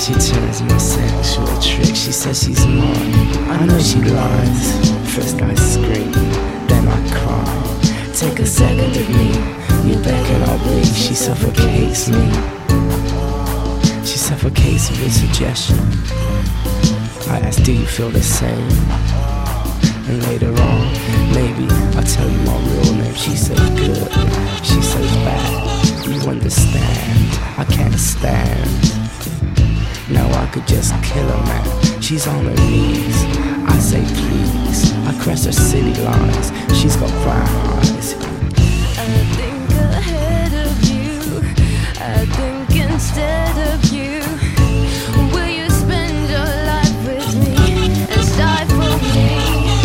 She turns my sexual trick. She says she's mine. I know she lies. First I scream, then I cry. Take a second of me. You beckon, I'll breathe. She suffocates me. She suffocates with suggestion. I ask, do you feel the same? And later on, maybe I'll tell you my real name. She's so good, she's so bad. You understand, I can't stand. Now I could just kill her, man. She's on her knees, I say please. I cross her city lines, she's got brown eyes. I think ahead of you, I think instead of you. Will you spend your life with me and stifle me?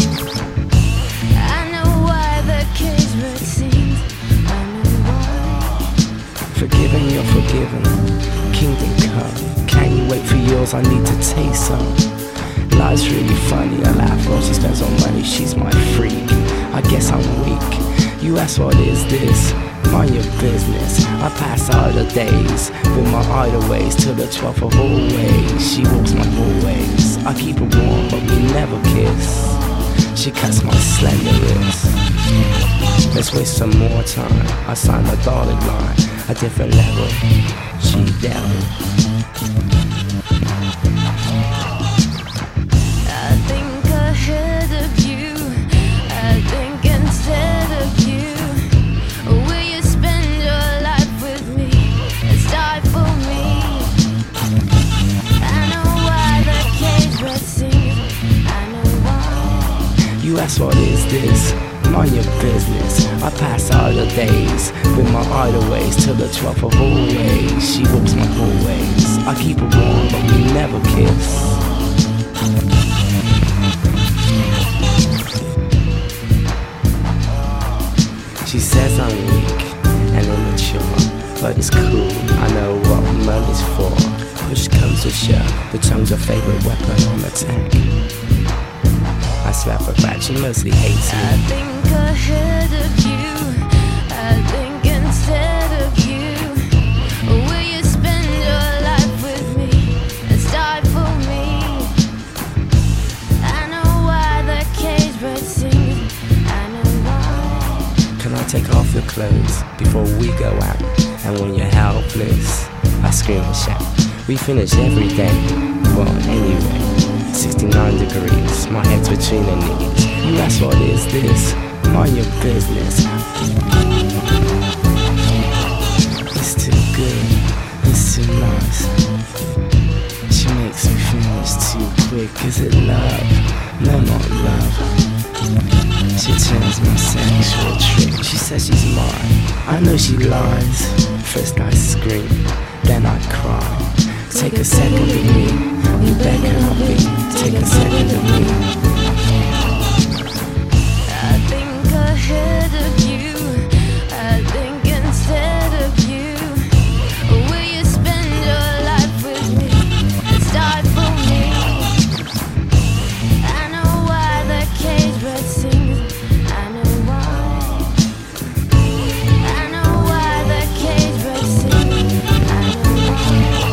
I know why the cage bird sings, I know why. Forgiven, you're forgiven, kingdom come. Can you wait for yours? I need to taste some. Life's really funny, I laugh while she spends on money. She's my freak, I guess I'm weak. You ask what is this? Mind your business. I pass idle days with my idle ways till the 12th of always. She walks my hallways. I keep her warm, but we never kiss. She cuts my slender wrist. Let's waste some more time. I sign the dotted line. A different level. She devil. I think ahead of you, I think instead of you. Will you spend your life with me and stifle me? I know why the cage bird sings, I know why. You ask what is this? Mind your business. I pass idle days with my idle ways till the 12th of always. She walks my hallways. I keep her warm, but we never kiss. She says I'm weak and immature, but it's cool, I know what money's for. Push comes to shove, the tongue's your favorite weapon on attack. I slap her back, she mostly hates me. I think ahead of you, I think instead of you. Will you spend your life with me and stifle me? I know why the cage bird sings, I know why. Can I take off your clothes before we go out? And when you're helpless, I scream and shout. We finish every day, well anyway. 69 degrees, my head's between the knees. You ask what is this? Mind your business. It's too good, it's too nice. She makes me finish too quick. Is it love? No, not love. She turns my sexual trick. She says she's mine. I know she lies. First I scream, then I cry. Take a second of me. You beckon, I'll be. Take a second of me. I think ahead of you, I think instead of you. Will you spend your life with me and stifle me? I know why the cage bird sings, I know why. I know why the cage bird sings, I know why.